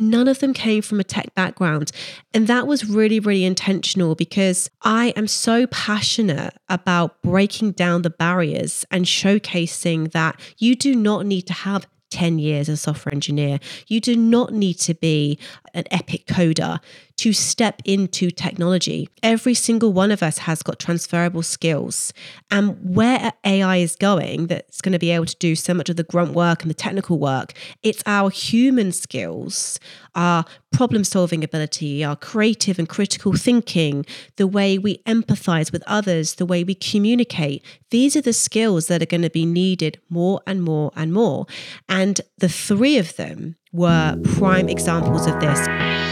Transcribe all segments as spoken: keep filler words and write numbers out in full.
none of them came from a tech background. And that was really, really intentional because I am so passionate about breaking down the barriers and showcasing that you do not need to have ten years as a software engineer. You do not need to be an epic coder to step into technology. Every single one of us has got transferable skills. And where A I is going, that's going to be able to do so much of the grunt work and the technical work, it's our human skills, our problem-solving ability, our creative and critical thinking, the way we empathize with others, the way we communicate. These are the skills that are going to be needed more and more and more. And the three of them were prime examples of this.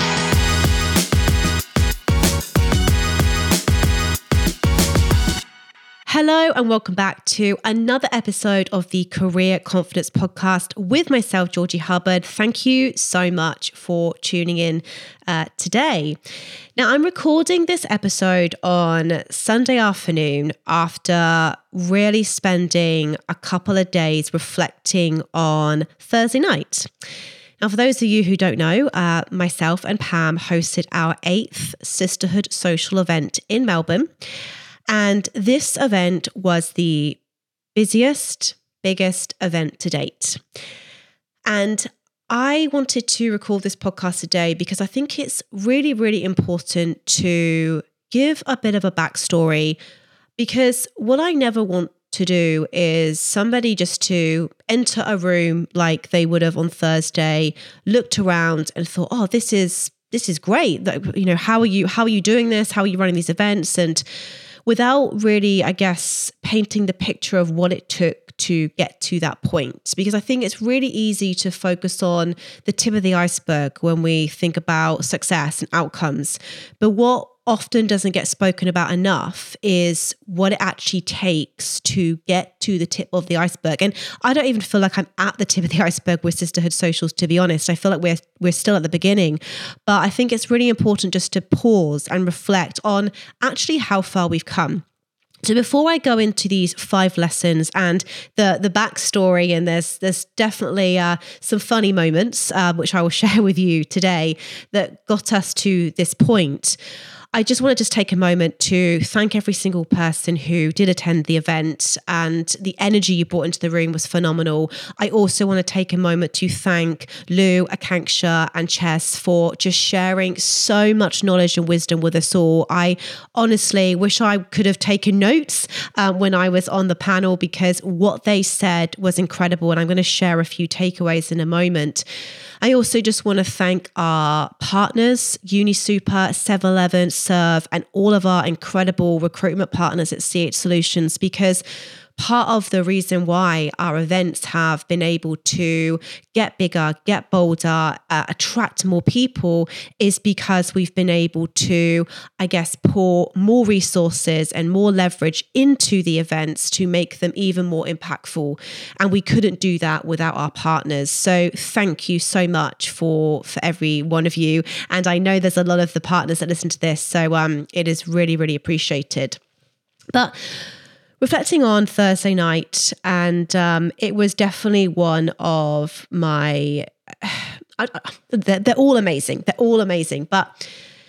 Hello and welcome back to another episode of the Career Confidence Podcast with myself, Georgie Hubbard. Thank you so much for tuning in uh, today. Now, I'm recording this episode on Sunday afternoon after really spending a couple of days reflecting on Thursday night. Now, for those of you who don't know, uh, myself and Pam hosted our eighth Sisterhood social event in Melbourne. And this event was the busiest, biggest event to date. And I wanted to record this podcast today because I think it's really, really important to give a bit of a backstory, because what I never want to do is somebody just to enter a room like they would have on Thursday, looked around and thought, oh, this is this is great. You know, how are you, how are you doing this? How are you running these events? And without really, I guess, painting the picture of what it took to get to that point. Because I think it's really easy to focus on the tip of the iceberg when we think about success and outcomes. But what often doesn't get spoken about enough is what it actually takes to get to the tip of the iceberg. And I don't even feel like I'm at the tip of the iceberg with Sisterhood Socials, to be honest. I feel like we're we're still at the beginning. But I think it's really important just to pause and reflect on actually how far we've come. So before I go into these five lessons and the the backstory, and there's there's definitely uh, some funny moments, uh, which I will share with you today, that got us to this point, I just want to just take a moment to thank every single person who did attend the event, and the energy you brought into the room was phenomenal. I also want to take a moment to thank Lou, Akanksha and Chess for just sharing so much knowledge and wisdom with us all. I honestly wish I could have taken notes um, when I was on the panel, because what they said was incredible, and I'm going to share a few takeaways in a moment. I also just want to thank our partners, UniSuper, seven eleven, Serve, and all of our incredible recruitment partners at C H Solutions, because part of the reason why our events have been able to get bigger, get bolder, uh, attract more people is because we've been able to, I guess, pour more resources and more leverage into the events to make them even more impactful. And we couldn't do that without our partners. So thank you so much for, for every one of you. And I know there's a lot of the partners that listen to this, so um, it is really, really appreciated. But reflecting on Thursday night, and um, it was definitely one of my, I, I, they're, they're all amazing. They're all amazing. But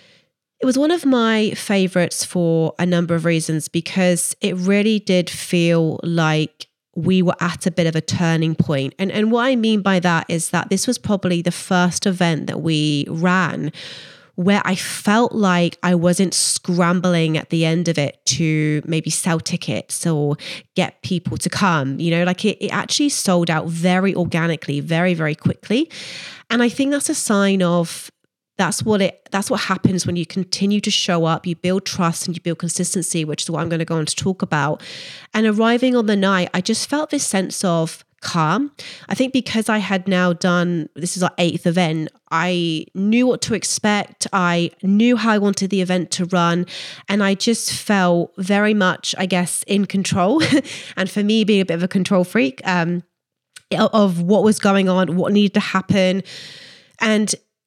it was one of my favorites for a number of reasons, because it really did feel like we were at a bit of a turning point. And, and what I mean by that is that this was probably the first event that we ran where I felt like I wasn't scrambling at the end of it to maybe sell tickets or get people to come. You know, like it, it actually sold out very organically, very, very quickly. And I think that's a sign of that's what it, that's what happens when you continue to show up, you build trust and you build consistency, which is what I'm going to go on to talk about. And arriving on the night, I just felt this sense of calm. I think because I had now done, this is our eighth event, I knew what to expect. I knew how I wanted the event to run. And I just felt very much, I guess, in control. And for me, being a bit of a control freak, um, of what was going on, what needed to happen. And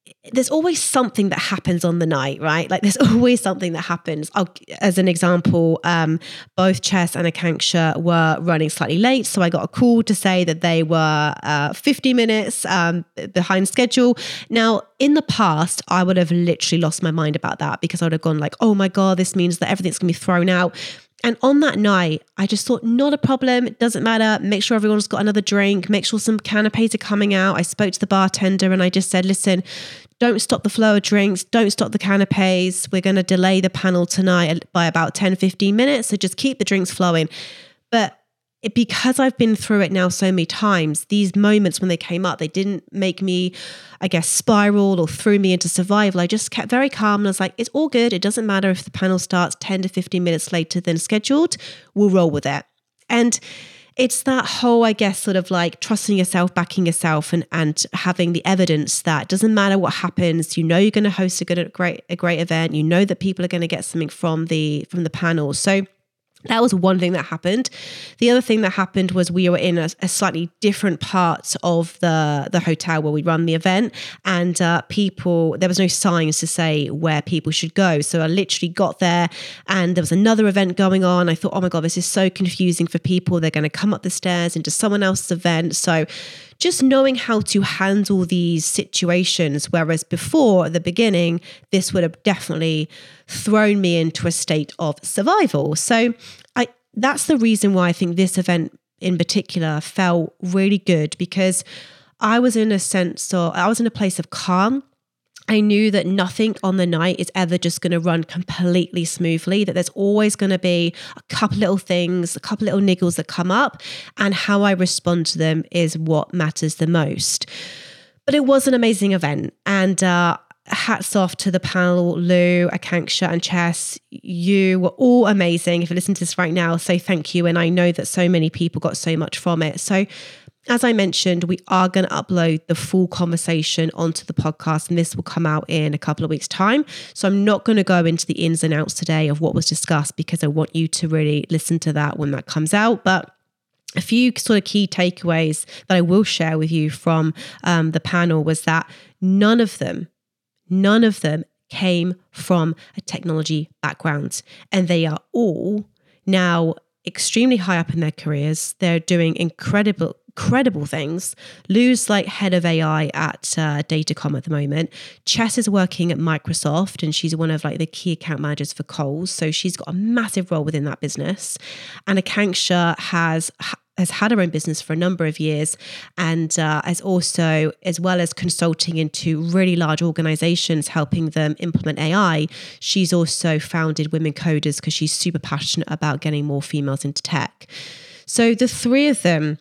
there's always something that happens on the night, right? Like there's always something that happens. I'll, as an example, um, both Chess and Akanksha were running slightly late. So I got a call to say that they were uh, fifty minutes um, behind schedule. Now, in the past, I would have literally lost my mind about that because I would have gone like, oh my God, this means that everything's going to be thrown out. And on that night, I just thought, not a problem. It doesn't matter. Make sure everyone's got another drink. Make sure some canapes are coming out. I spoke to the bartender and I just said, listen, don't stop the flow of drinks. Don't stop the canapes. We're going to delay the panel tonight by about ten, fifteen minutes. So just keep the drinks flowing. But it, because I've been through it now so many times, these moments when they came up, they didn't make me, I guess, spiral or threw me into survival. I just kept very calm and I was like, it's all good. It doesn't matter if the panel starts ten to fifteen minutes later than scheduled. We'll roll with it. And it's that whole, I guess, sort of like trusting yourself, backing yourself, and and having the evidence that it doesn't matter what happens. You know you're going to host a good, a great, a great event. You know that people are going to get something from the from the panel. So that was one thing that happened. The other thing that happened was we were in a, a slightly different part of the, the hotel where we run the event, and uh, people, there was no signs to say where people should go. So I literally got there and there was another event going on. I thought, oh my God, this is so confusing for people. They're going to come up the stairs into someone else's event. So just knowing how to handle these situations, whereas before at the beginning, this would have definitely thrown me into a state of survival. So I that's the reason why I think this event in particular felt really good, because I was in a sense of, I was in a place of calm. I knew that nothing on the night is ever just going to run completely smoothly, that there's always going to be a couple little things, a couple little niggles that come up, and how I respond to them is what matters the most. But it was an amazing event, and uh, hats off to the panel, Lou, Akanksha and Chess. You were all amazing. If you listen to this right now, so thank you. And I know that so many people got so much from it. So as I mentioned, we are going to upload the full conversation onto the podcast, and this will come out in a couple of weeks' time. So I'm not going to go into the ins and outs today of what was discussed, because I want you to really listen to that when that comes out. But a few sort of key takeaways that I will share with you from um, the panel was that none of them, none of them came from a technology background, and they are all now extremely high up in their careers. They're doing incredible incredible things. Lou's like head of A I at uh, Datacom at the moment. Chess is working at Microsoft, and she's one of like the key account managers for Kohl's. So she's got a massive role within that business. And Akanksha has has had her own business for a number of years, and uh, has also, as well as consulting into really large organizations, helping them implement A I, she's also founded Women Coders because she's super passionate about getting more females into tech. So the three of them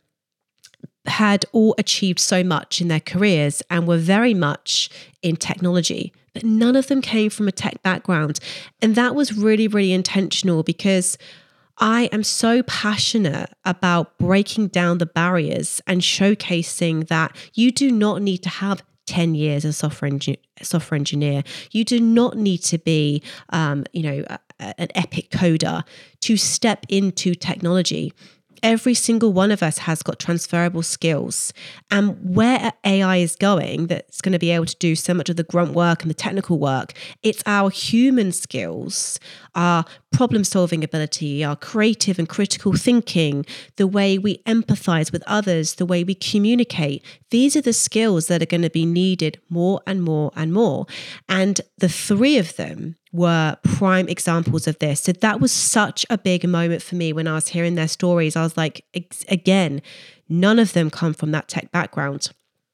had all achieved so much in their careers and were very much in technology, but none of them came from a tech background. And that was really, really intentional, because I am so passionate about breaking down the barriers and showcasing that you do not need to have ten years as a software, engi- software engineer. You do not need to be, um, you know, a, an epic coder to step into technology. Every single one of us has got transferable skills, and where A I is going, that's going to be able to do so much of the grunt work and the technical work, it's our human skills, our problem solving ability, our creative and critical thinking, the way we empathize with others, the way we communicate. These are the skills that are going to be needed more and more and more. And the three of them were prime examples of this. So that was such a big moment for me when I was hearing their stories. I was like, again, none of them come from that tech background.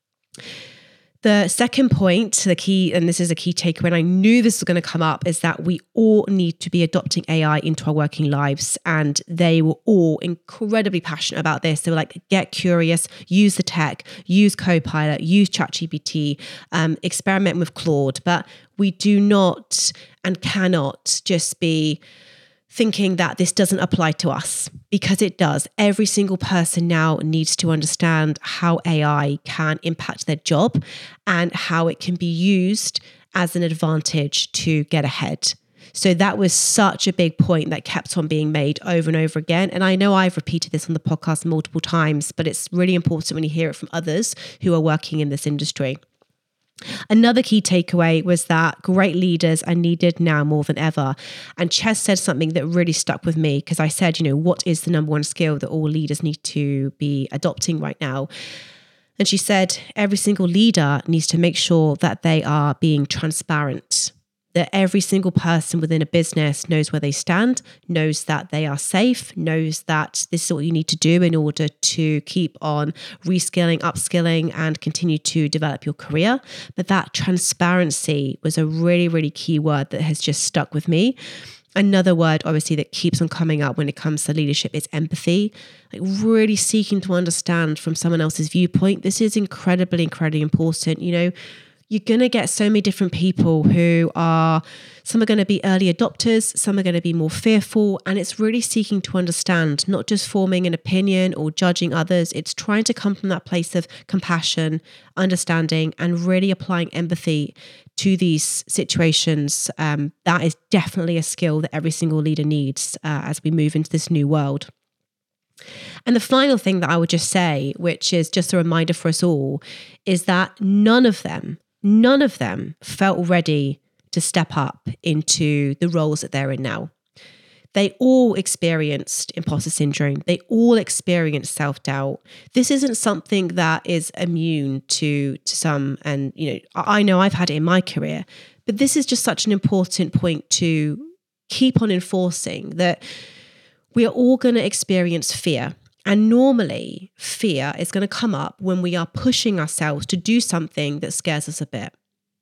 The second point, the key, and this is a key takeaway, and I knew this was going to come up, is that we all need to be adopting A I into our working lives. And they were all incredibly passionate about this. They were like, get curious, use the tech, use Copilot, use ChatGPT, um, experiment with Claude. But we do not and cannot just be thinking that this doesn't apply to us, because it does. Every single person now needs to understand how A I can impact their job and how it can be used as an advantage to get ahead. So that was such a big point that kept on being made over and over again. And I know I've repeated this on the podcast multiple times, but it's really important when you hear it from others who are working in this industry. Another key takeaway was that great leaders are needed now more than ever. And Ches said something that really stuck with me, because I said, you know, what is the number one skill that all leaders need to be adopting right now? And she said, every single leader needs to make sure that they are being transparent, that every single person within a business knows where they stand, knows that they are safe, knows that this is what you need to do in order to keep on reskilling, upskilling, and continue to develop your career. But that transparency was a really, really key word that has just stuck with me. Another word, obviously, that keeps on coming up when it comes to leadership is empathy. Like really seeking to understand from someone else's viewpoint. This is incredibly, incredibly important. You know, you're going to get so many different people who are, some are going to be early adopters, some are going to be more fearful, and it's really seeking to understand, not just forming an opinion or judging others. It's trying to come from that place of compassion, understanding, and really applying empathy to these situations. Um, that is definitely a skill that every single leader needs uh, as we move into this new world. And the final thing that I would just say, which is just a reminder for us all, is that none of them, none of them felt ready to step up into the roles that they're in now. They all experienced imposter syndrome. They all experienced self-doubt. This isn't something that is immune to, to some, and you know, I know I've had it in my career, but this is just such an important point to keep on enforcing, that we are all going to experience fear. And normally fear is going to come up when we are pushing ourselves to do something that scares us a bit.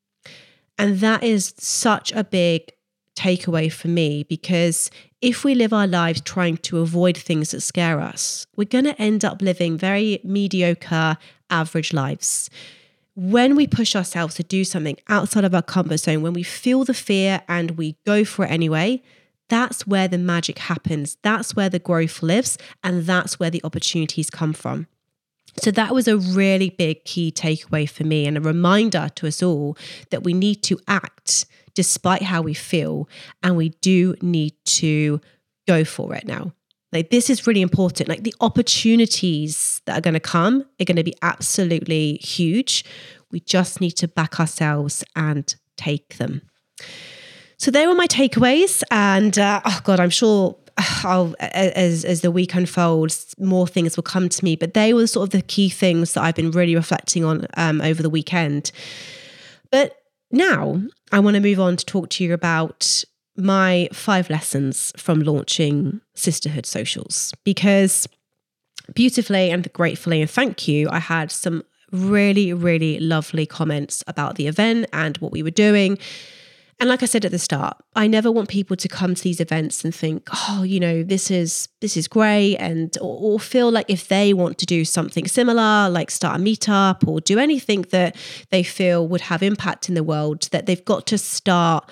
And that is such a big takeaway for me, because if we live our lives trying to avoid things that scare us, we're going to end up living very mediocre, average lives. When we push ourselves to do something outside of our comfort zone, when we feel the fear and we go for it anyway, that's where the magic happens. That's where the growth lives, and that's where the opportunities come from. So that was a really big key takeaway for me, and a reminder to us all that we need to act despite how we feel, and we do need to go for it now. Like, this is really important. Like, the opportunities that are going to come are going to be absolutely huge. We just need to back ourselves and take them. So they were my takeaways, and uh, oh God, I'm sure I'll, as as the week unfolds, more things will come to me. But they were sort of the key things that I've been really reflecting on um, over the weekend. But now I want to move on to talk to you about my five lessons from launching Sisterhood Socials, because beautifully and gratefully, and thank you, I had some really, really lovely comments about the event and what we were doing. And like I said at the start, I never want people to come to these events and think, oh, you know, this is this is great, and or, or feel like if they want to do something similar, like start a meetup or do anything that they feel would have impact in the world, that they've got to start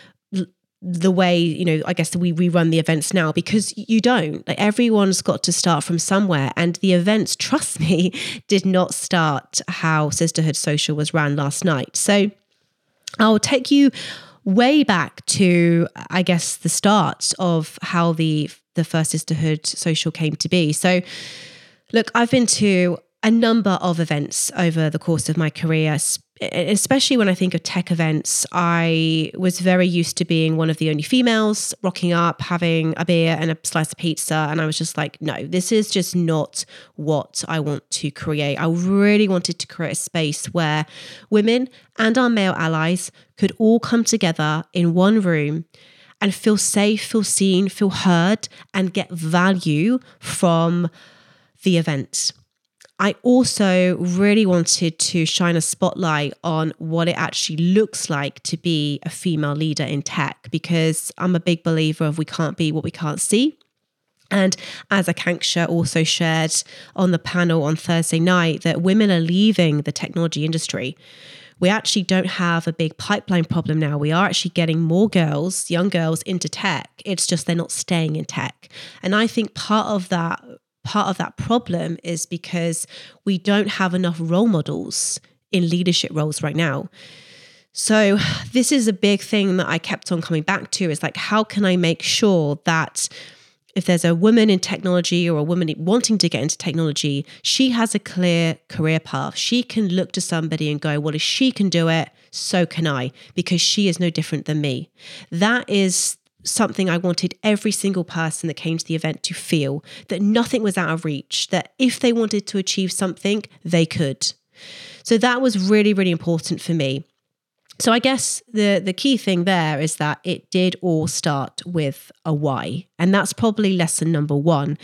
the way, you know, I guess we we run the events now, because you don't. Like, everyone's got to start from somewhere, and the events, trust me, did not start how Sisterhood Social was ran last night. So I'll take you way back to, I guess, the start of how the the first Sisterhood Social came to be. So look, I've been to a number of events over the course of my career, especially when I think of tech events. I was very used to being one of the only females, rocking up, having a beer and a slice of pizza. And I was just like, no, this is just not what I want to create. I really wanted to create a space where women and our male allies could all come together in one room and feel safe, feel seen, feel heard, and get value from the event. I also really wanted to shine a spotlight on what it actually looks like to be a female leader in tech, because I'm a big believer of we can't be what we can't see. And as Akanksha also shared on the panel on Thursday night, that women are leaving the technology industry. We actually don't have a big pipeline problem now. We are actually getting more girls, young girls, into tech. It's just they're not staying in tech. And I think part of that Part of that problem is because we don't have enough role models in leadership roles right now. So this is a big thing that I kept on coming back to, is like, how can I make sure that if there's a woman in technology or a woman wanting to get into technology, she has a clear career path. She can look to somebody and go, well, if she can do it, so can I, because she is no different than me. That is something I wanted every single person that came to the event to feel, that nothing was out of reach, that if they wanted to achieve something, they could. So that was really, really important for me. So I guess the, the key thing there is that it did all start with a why. And that's probably lesson number one.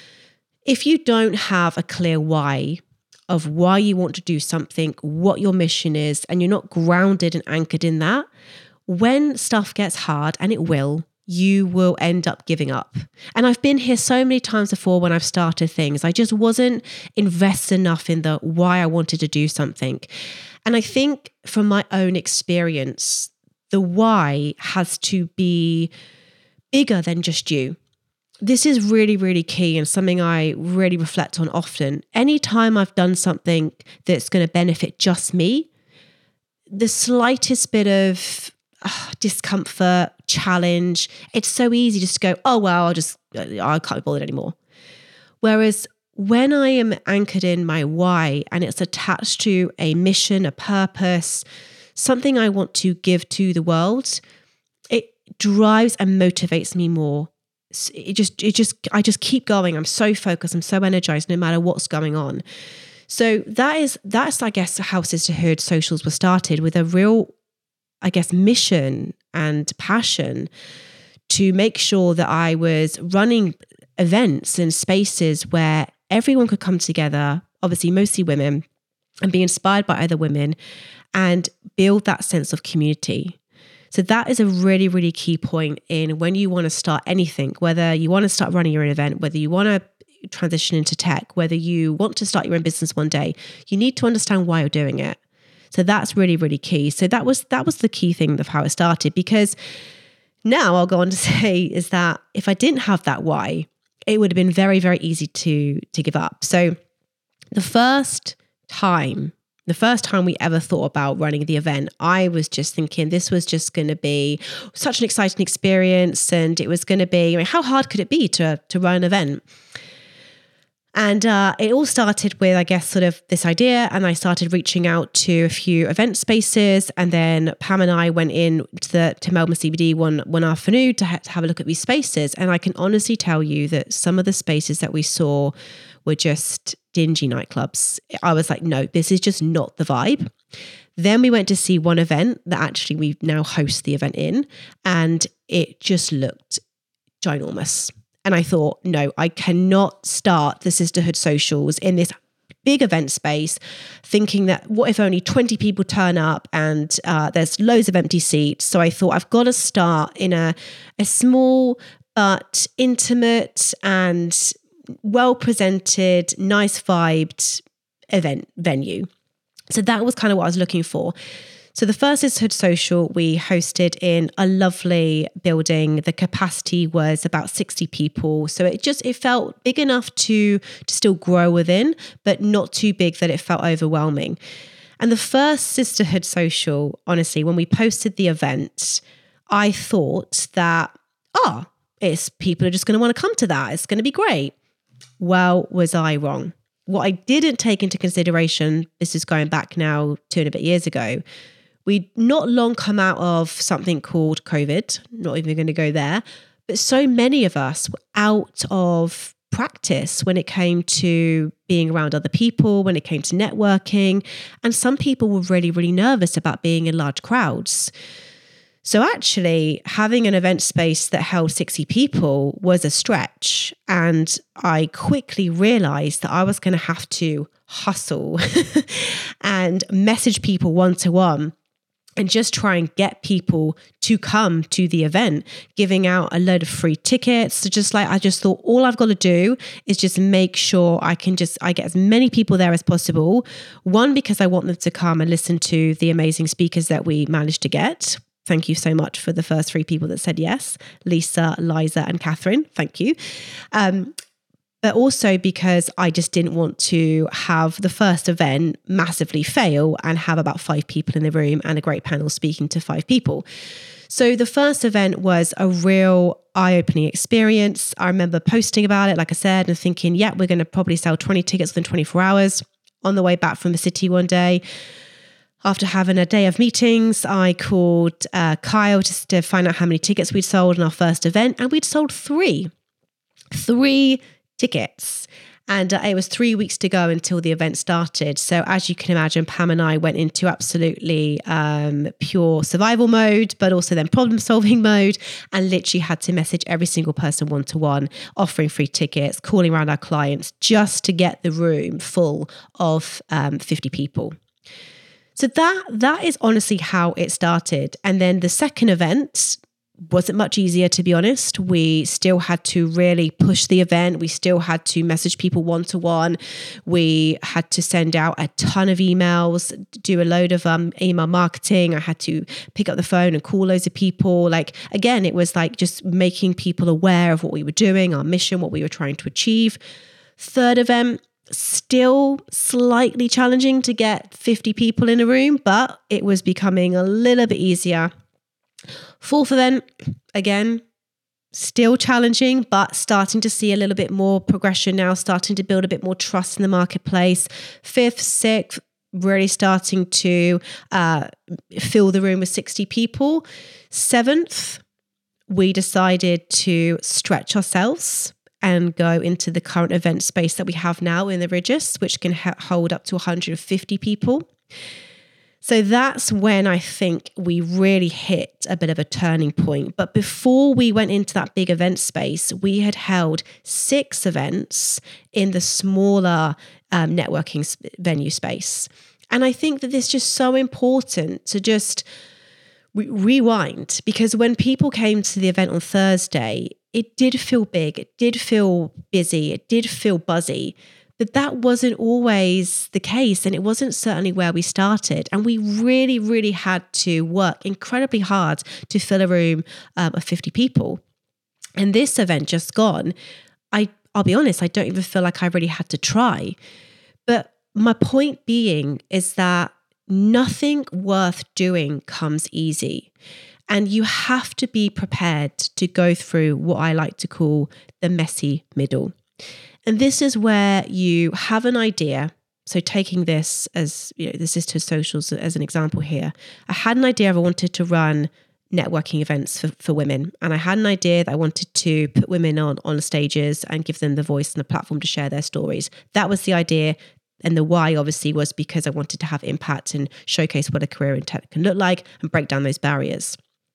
If you don't have a clear why of why you want to do something, what your mission is, and you're not grounded and anchored in that, when stuff gets hard, and it will, you will end up giving up. And I've been here so many times before when I've started things. I just wasn't invested enough in the why I wanted to do something. And I think from my own experience, the why has to be bigger than just you. This is really, really key and something I really reflect on often. Anytime I've done something that's going to benefit just me, the slightest bit of uh, discomfort, challenge, it's so easy just to go, oh, well, I'll just, I can't be bothered anymore. Whereas when I am anchored in my why and it's attached to a mission, a purpose, something I want to give to the world, it drives and motivates me more. It just, it just, I just keep going. I'm so focused. I'm so energized no matter what's going on. So that is, that's, I guess, how Sisterhood Socials were started, with a real, I guess, mission and passion to make sure that I was running events and spaces where everyone could come together, obviously mostly women, and be inspired by other women and build that sense of community. So that is a really, really key point in when you want to start anything, whether you want to start running your own event, whether you want to transition into tech, whether you want to start your own business one day, you need to understand why you're doing it. So that's really, really key. So that was that was the key thing of how it started, because now I'll go on to say is that if I didn't have that why, it would have been very, very easy to, to give up. So the first time, the first time we ever thought about running the event, I was just thinking this was just going to be such an exciting experience. And it was going to be, I mean, how hard could it be to, to run an event? And uh, it all started with, I guess, sort of this idea. And I started reaching out to a few event spaces. And then Pam and I went in to, the, to Melbourne C B D one, one afternoon to, ha- to have a look at these spaces. And I can honestly tell you that some of the spaces that we saw were just dingy nightclubs. I was like, no, this is just not the vibe. Then we went to see one event that actually we now host the event in. And it just looked ginormous. And I thought, no, I cannot start the Sisterhood Socials in this big event space thinking that what if only twenty people turn up and uh, there's loads of empty seats. So I thought I've got to start in a, a small but intimate and well-presented, nice vibed event venue. So that was kind of what I was looking for. So the first Sisterhood Social we hosted in a lovely building. The capacity was about sixty people. So it just, it felt big enough to, to still grow within, but not too big that it felt overwhelming. And the first Sisterhood Social, honestly, when we posted the event, I thought that, oh, it's people are just going to want to come to that. It's going to be great. Well, was I wrong? What I didn't take into consideration, this is going back now two and a bit years ago, we'd not long come out of something called COVID, not even going to go there, but so many of us were out of practice when it came to being around other people, when it came to networking, and some people were really, really nervous about being in large crowds. So actually having an event space that held sixty people was a stretch. And I quickly realized that I was going to have to hustle and message people one-to-one and just try and get people to come to the event, giving out a load of free tickets. So just like, I just thought all I've got to do is just make sure I can just, I get as many people there as possible. One, because I want them to come and listen to the amazing speakers that we managed to get. Thank you so much for the first three people that said yes. Lisa, Liza, and Catherine. Thank you. Um, but also because I just didn't want to have the first event massively fail and have about five people in the room and a great panel speaking to five people. So the first event was a real eye-opening experience. I remember posting about it, like I said, and thinking, yeah, we're going to probably sell twenty tickets within twenty-four hours. On the way back from the city one day, after having a day of meetings, I called uh, Kyle just to find out how many tickets we'd sold in our first event, and we'd sold three. Three tickets. And uh, it was three weeks to go until the event started. So as you can imagine, Pam and I went into absolutely um, pure survival mode, but also then problem solving mode, and literally had to message every single person one-to-one, offering free tickets, calling around our clients just to get the room full of um, fifty people. So that that is honestly how it started. And then the second event wasn't much easier, to be honest. We still had to really push the event. We still had to message people one-to-one. We had to send out a ton of emails, do a load of um, email marketing. I had to pick up the phone and call loads of people. Like, again, it was like just making people aware of what we were doing, our mission, what we were trying to achieve. Third event, still slightly challenging to get fifty people in a room, but it was becoming a little bit easier. Fourth event, again, still challenging, but starting to see a little bit more progression now, starting to build a bit more trust in the marketplace. Fifth, sixth, really starting to uh, fill the room with sixty people. Seventh, we decided to stretch ourselves and go into the current event space that we have now in the Regus, which can ha- hold up to one hundred fifty people. So that's when I think we really hit a bit of a turning point. But before we went into that big event space, we had held six events in the smaller um, networking sp- venue space. And I think that it's just so important to just re- rewind, because when people came to the event on Thursday, it did feel big, it did feel busy, it did feel buzzy. But that wasn't always the case, and it wasn't certainly where we started. And we really, really had to work incredibly hard to fill a room um, of fifty people. And this event just gone, I, I'll be honest, I don't even feel like I really had to try. But my point being is that nothing worth doing comes easy. And you have to be prepared to go through what I like to call the messy middle. And this is where you have an idea. So taking this as, you know, this is to socials as an example here. I had an idea of I wanted to run networking events for, for women. And I had an idea that I wanted to put women on, on stages and give them the voice and the platform to share their stories. That was the idea. And the why obviously was because I wanted to have impact and showcase what a career in tech can look like and break down those barriers.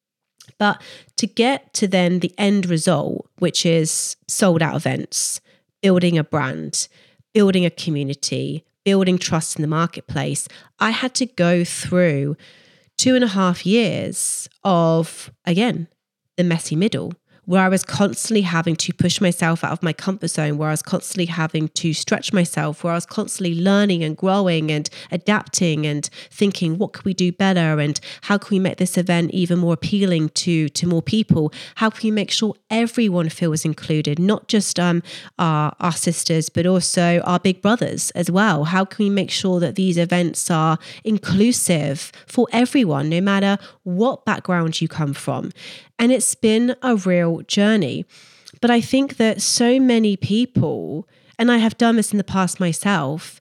But to get to then the end result, which is sold out events, building a brand, building a community, building trust in the marketplace, I had to go through two and a half years of, again, the messy middle, where I was constantly having to push myself out of my comfort zone, where I was constantly having to stretch myself, where I was constantly learning and growing and adapting and thinking, what can we do better? And how can we make this event even more appealing to, to more people? How can we make sure everyone feels included, not just um, our, our sisters, but also our big brothers as well? How can we make sure that these events are inclusive for everyone, no matter what background you come from? And it's been a real journey. But I think that so many people, and I have done this in the past myself,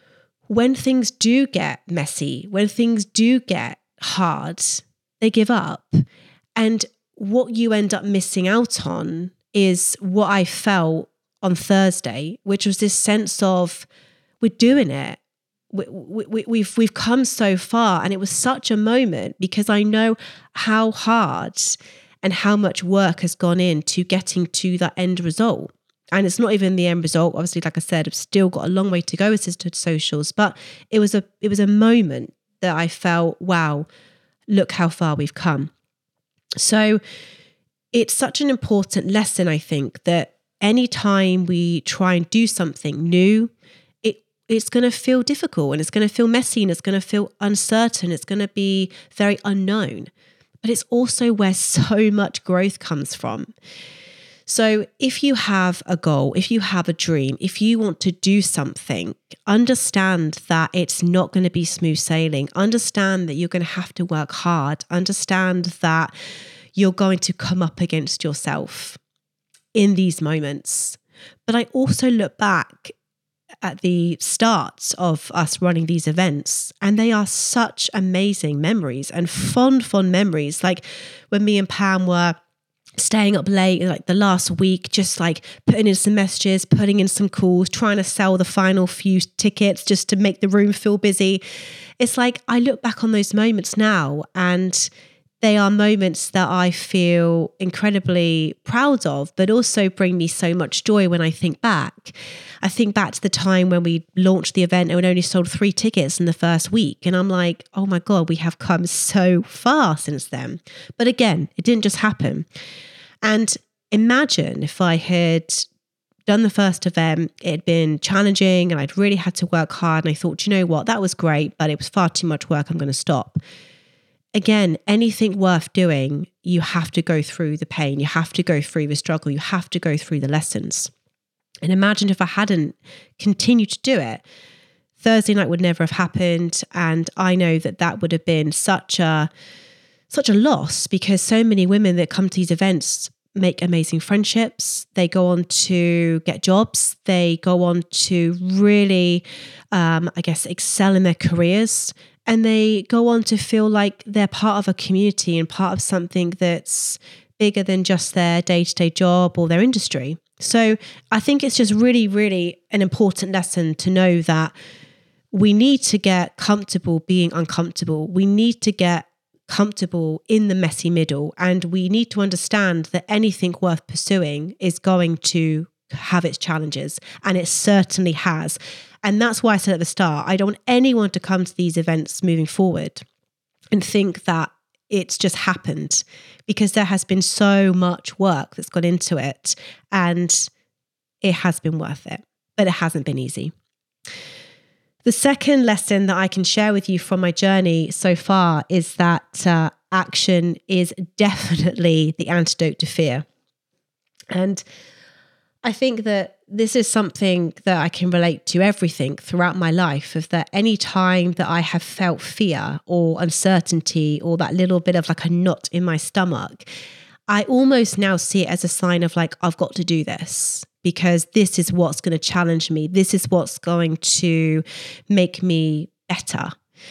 when things do get messy, when things do get hard, they give up. And what you end up missing out on is what I felt on Thursday, which was this sense of, we're doing it. We, we, we've we've come so far, and it was such a moment because I know how hard and how much work has gone into getting to that end result. And it's not even the end result. Obviously, like I said, I've still got a long way to go with Sisterhood Socials, but it was a it was a moment that I felt, wow, look how far we've come. So it's such an important lesson, I think, that anytime we try and do something new, it's going to feel difficult and it's going to feel messy and it's going to feel uncertain. It's going to be very unknown, but it's also where so much growth comes from. So if you have a goal, if you have a dream, if you want to do something, understand that it's not going to be smooth sailing. Understand that you're going to have to work hard. Understand that you're going to come up against yourself in these moments. But I also look back at the starts of us running these events, and they are such amazing memories and fond, fond memories. Like when me and Pam were staying up late, like the last week, just like putting in some messages, putting in some calls, trying to sell the final few tickets just to make the room feel busy. It's like I look back on those moments now, and they are moments that I feel incredibly proud of, but also bring me so much joy when I think back. I think back to the time when we launched the event and we only sold three tickets in the first week. And I'm like, oh my God, we have come so far since then. But again, it didn't just happen. And imagine if I had done the first event, it had been challenging and I'd really had to work hard. And I thought, you know what, that was great, but it was far too much work. I'm going to stop. Again, anything worth doing, you have to go through the pain. You have to go through the struggle. You have to go through the lessons. And imagine if I hadn't continued to do it, Thursday night would never have happened. And I know that that would have been such a, such a loss, because so many women that come to these events make amazing friendships. They go on to get jobs. They go on to really, um, I guess, excel in their careers. And they go on to feel like they're part of a community and part of something that's bigger than just their day-to-day job or their industry. So I think it's just really, really an important lesson to know that we need to get comfortable being uncomfortable. We need to get comfortable in the messy middle. And we need to understand that anything worth pursuing is going to have its challenges. And it certainly has. And that's why I said at the start, I don't want anyone to come to these events moving forward and think that it's just happened, because there has been so much work that's gone into it, and it has been worth it, but it hasn't been easy. The second lesson that I can share with you from my journey so far is that uh, action is definitely the antidote to fear. And I think that this is something that I can relate to everything throughout my life, of that any time that I have felt fear or uncertainty or that little bit of like a knot in my stomach, I almost now see it as a sign of like, I've got to do this, because this is what's going to challenge me. This is what's going to make me better.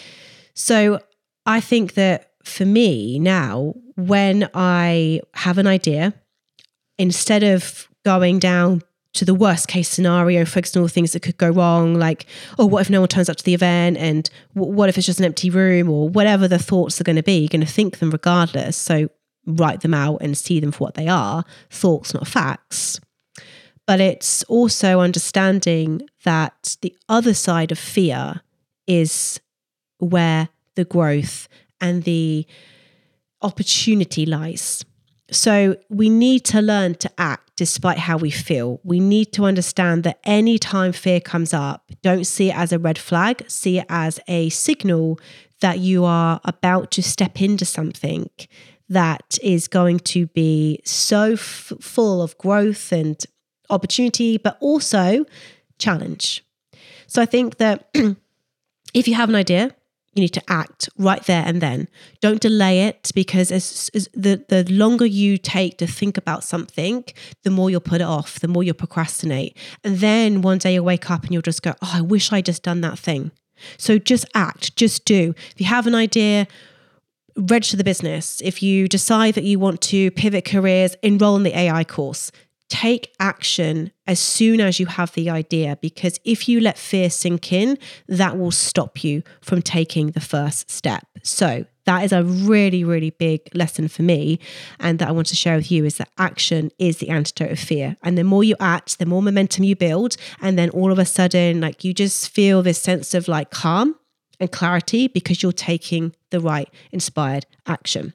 So I think that for me now, when I have an idea, instead of going down to the worst case scenario, focusing on all the things that could go wrong, like, oh, what if no one turns up to the event? And w- what if it's just an empty room? Or whatever the thoughts are going to be, you're going to think them regardless. So write them out and see them for what they are, thoughts, not facts. But it's also understanding that the other side of fear is where the growth and the opportunity lies. So we need to learn to act despite how we feel. We need to understand that any time fear comes up, don't see it as a red flag, see it as a signal that you are about to step into something that is going to be so f- full of growth and opportunity, but also challenge. So I think that if you have an idea, you need to act right there and then. Don't delay it, because as, as the, the longer you take to think about something, the more you'll put it off, the more you'll procrastinate. And then one day you'll wake up and you'll just go, oh, I wish I'd just done that thing. So just act, just do. If you have an idea, register the business. If you decide that you want to pivot careers, enroll in the A I course. Take action as soon as you have the idea, because if you let fear sink in, that will stop you from taking the first step. So that is a really, really big lesson for me, and that I want to share with you, is that action is the antidote of fear. And the more you act, the more momentum you build. And then all of a sudden, like, you just feel this sense of like calm and clarity, because you're taking the right inspired action.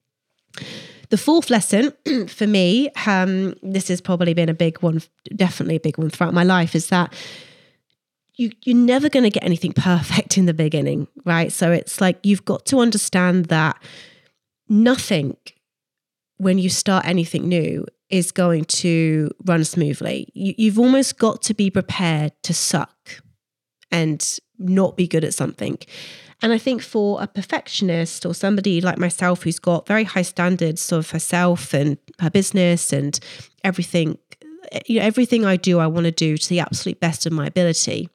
The fourth lesson for me, um, this has probably been a big one, definitely a big one throughout my life, is that you, you're never going to get anything perfect in the beginning, right? So it's like, you've got to understand that nothing, when you start anything new, is going to run smoothly. You, you've almost got to be prepared to suck and not be good at something. And I think for a perfectionist or somebody like myself who's got very high standards of herself and her business and everything, you know, everything I do, I want to do to the absolute best of my ability.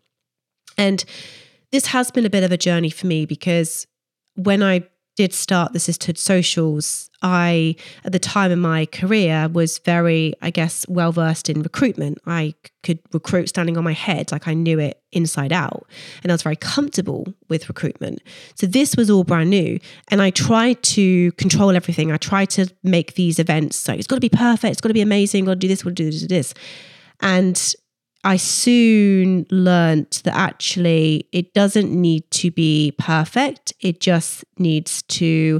And this has been a bit of a journey for me, because when I did start the Sisterhood Socials, I, at the time in my career, was very, I guess, well-versed in recruitment. I could recruit standing on my head, like I knew it inside out. And I was very comfortable with recruitment. So this was all brand new. And I tried to control everything. I tried to make these events, so it's got to be perfect, it's got to be amazing, got to do this, got to do this, do this. And I soon learned that actually it doesn't need to be perfect. It just needs to,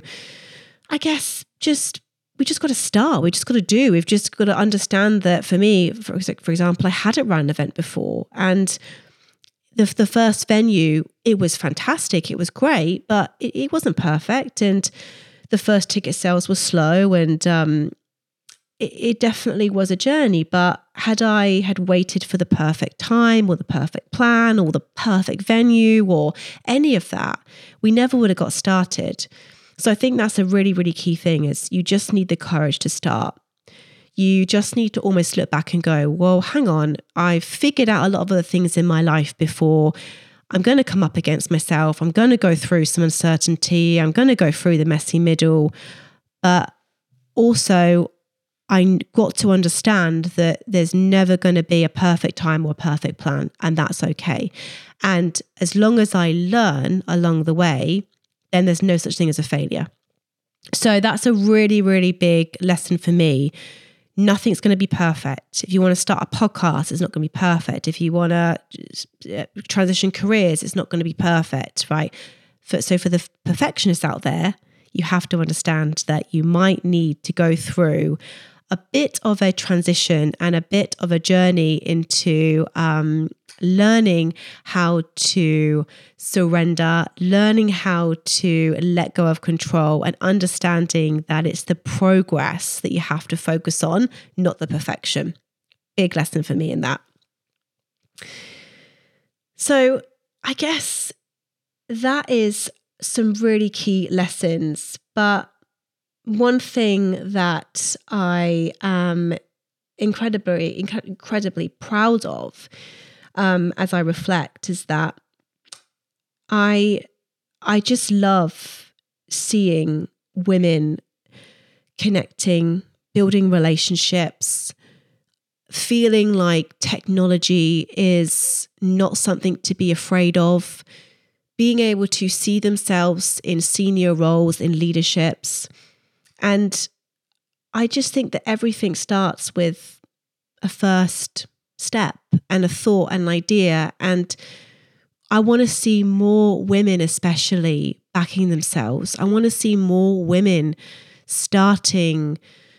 I guess, just, we just got to start. We just got to do. We've just got to understand that for me, for, for example, I hadn't run an event before. And the, the first venue, it was fantastic. It was great, but it, it wasn't perfect. And the first ticket sales were slow, and um, it, it definitely was a journey. But had I had waited for the perfect time or the perfect plan or the perfect venue or any of that, we never would have got started. So I think that's a really, really key thing, is you just need the courage to start. You just need to almost look back and go, well, hang on, I've figured out a lot of other things in my life before. I'm going to come up against myself. I'm going to go through some uncertainty. I'm going to go through the messy middle. But also, I got to understand that there's never going to be a perfect time or a perfect plan, and that's okay. And as long as I learn along the way, then there's no such thing as a failure. So that's a really, really big lesson for me. Nothing's going to be perfect. If you want to start a podcast, it's not going to be perfect. If you want to transition careers, it's not going to be perfect, right? For, so for the perfectionists out there, you have to understand that you might need to go through a bit of a transition and a bit of a journey into um, learning how to surrender, learning how to let go of control, and understanding that it's the progress that you have to focus on, not the perfection. Big lesson for me in that. So I guess that is some really key lessons. But one thing that I am incredibly, inc- incredibly proud of um, as I reflect is that I, I just love seeing women connecting, building relationships, feeling like technology is not something to be afraid of, being able to see themselves in senior roles, in leaderships. And I just think that everything starts with a first step and a thought and an idea. And I want to see more women, especially, backing themselves. I want to see more women starting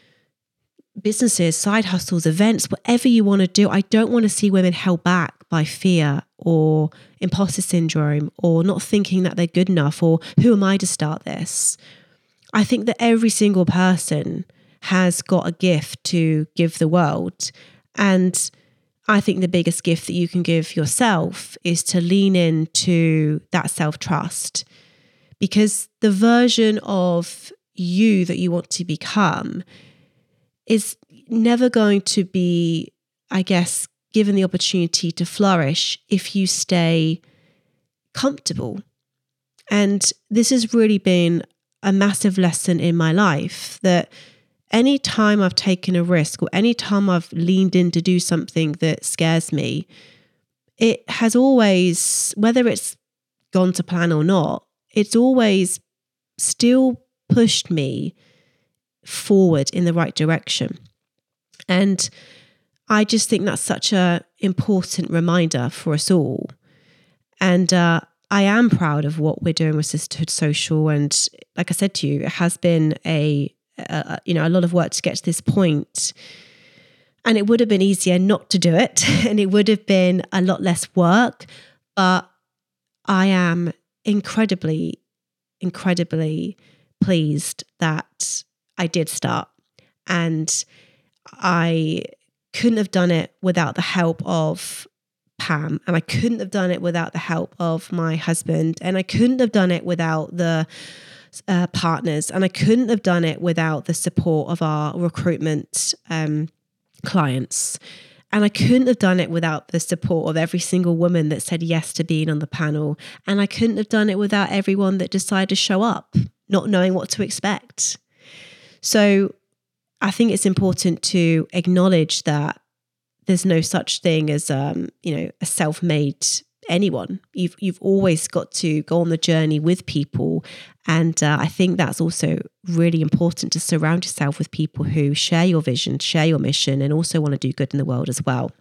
businesses, side hustles, events, whatever you want to do. I don't want to see women held back by fear or imposter syndrome or not thinking that they're good enough or who am I to start this? I think that every single person has got a gift to give the world. And I think the biggest gift that you can give yourself is to lean into that self-trust, because the version of you that you want to become is never going to be, I guess, given the opportunity to flourish if you stay comfortable. And this has really been a massive lesson in my life, that any time I've taken a risk or any time I've leaned in to do something that scares me, it has always, whether it's gone to plan or not, it's always still pushed me forward in the right direction. And I just think that's such a important reminder for us all. And uh, I am proud of what we're doing with Sisterhood Social. And like I said to you, it has been a, a you know, a lot of work to get to this point. And it would have been easier not to do it. And it would have been a lot less work. But I am incredibly, incredibly pleased that I did start. And I couldn't have done it without the help of Pam, and I couldn't have done it without the help of my husband, and I couldn't have done it without the uh, partners, and I couldn't have done it without the support of our recruitment um, clients. And I couldn't have done it without the support of every single woman that said yes to being on the panel. And I couldn't have done it without everyone that decided to show up, not knowing what to expect. So I think it's important to acknowledge that there's no such thing as, um, you know, a self-made anyone. You've you've always got to go on the journey with people. And uh, I think that's also really important, to surround yourself with people who share your vision, share your mission, and also want to do good in the world as well.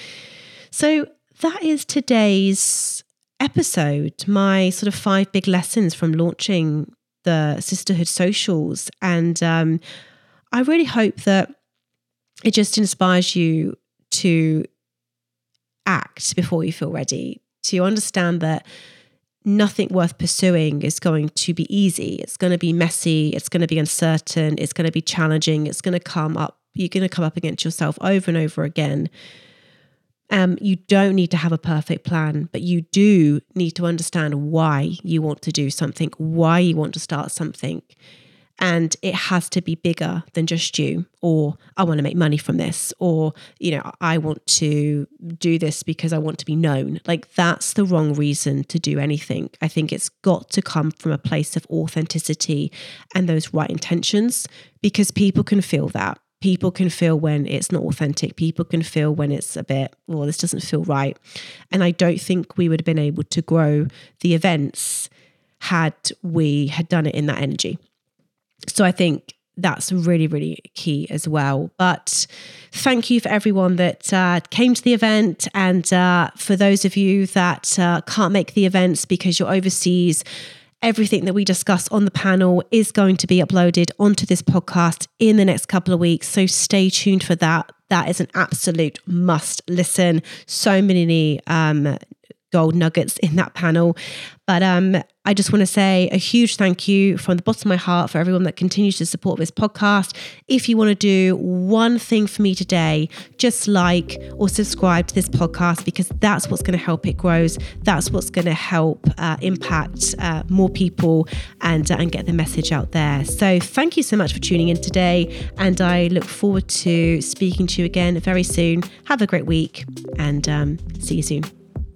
So that is today's episode, my sort of five big lessons from launching the Sisterhood Socials. And um, I really hope that it just inspires you to act before you feel ready, to understand that nothing worth pursuing is going to be easy. It's going to be messy. It's going to be uncertain. It's going to be challenging. It's going to come up. You're going to come up against yourself over and over again. Um, you don't need to have a perfect plan, but you do need to understand why you want to do something, why you want to start something. And it has to be bigger than just you, or I want to make money from this, or, you know, I want to do this because I want to be known. Like, that's the wrong reason to do anything. I think it's got to come from a place of authenticity and those right intentions, because people can feel that. People can feel when it's not authentic. People can feel when it's a bit, well, this doesn't feel right. And I don't think we would have been able to grow the events had we had done it in that energy. So I think that's really, really key as well. But thank you for everyone that uh, came to the event. And uh, for those of you that uh, can't make the events because you're overseas, everything that we discuss on the panel is going to be uploaded onto this podcast in the next couple of weeks. So stay tuned for that. That is an absolute must listen. So many um, gold nuggets in that panel. But um, I just want to say a huge thank you from the bottom of my heart for everyone that continues to support this podcast. If you want to do one thing for me today, just like or subscribe to this podcast, because that's what's going to help it grow. That's what's going to help uh, impact uh, more people and, uh, and get the message out there. So thank you so much for tuning in today. And I look forward to speaking to you again very soon. Have a great week, and um, see you soon.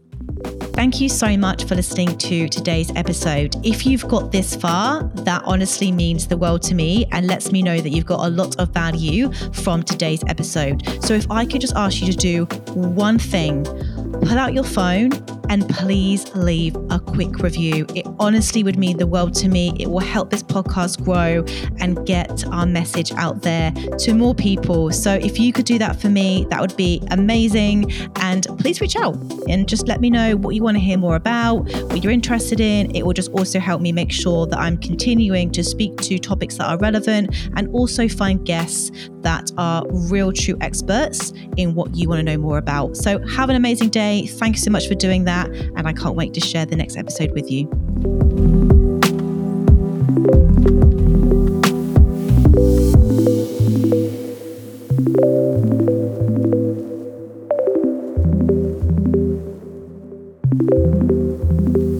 Thank you so much for listening to today's episode. If you've got this far, that honestly means the world to me and lets me know that you've got a lot of value from today's episode. So if I could just ask you to do one thing, pull out your phone and please leave a quick review. It honestly would mean the world to me. It will help this podcast grow and get our message out there to more people. So if you could do that for me, that would be amazing. And please reach out and just let me know what you want to hear more about, what you're interested in. It will just also help me make sure that I'm continuing to speak to topics that are relevant and also find guests that are real true experts in what you want to know more about. So have an amazing day. Thank you so much for doing that. And I can't wait to share the next episode with you. Thank you.